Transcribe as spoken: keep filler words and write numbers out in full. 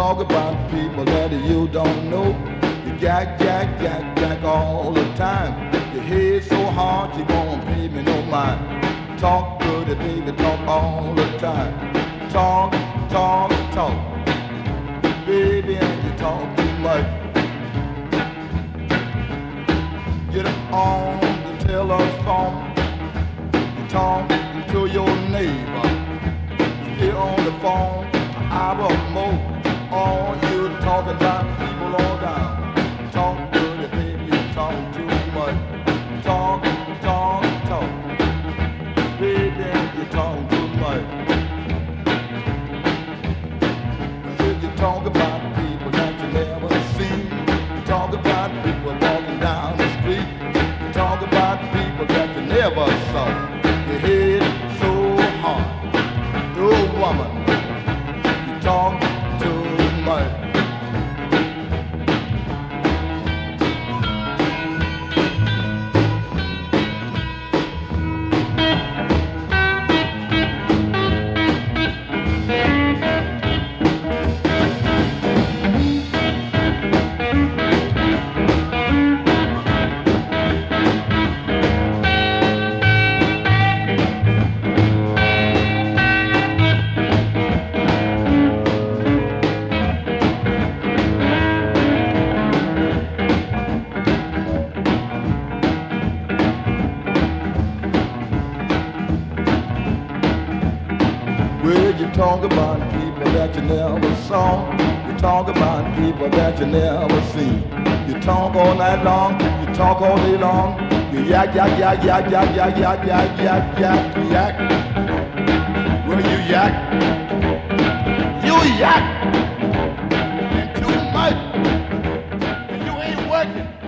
talk about people that you don't know. You jack, jack, jack, jack all the time. Your head so hard you won't pay me no mind. Talk good, baby, talk all the time. Talk, talk, talk, baby, and you talk too much. Get on the telephone. You talk to your neighbor. Stay on the phone an hour or more. All you talking about people all down. Talk good, baby, you talk too much. Talk, talk, talk, baby, you talk too much. If you talk about people that you never seen, you talk about people walking down the street, you talk about people that you never saw. Your head so hard, oh woman, you talk too much. Well, you talk about people that you never saw. You talk about people that you never seen. You talk all night long. You talk all day long. You yak, yak, yak, yak, yak, yak, yak, yak, yak, yak, yak. Well, you yak. You yak. And too much. And you ain't working.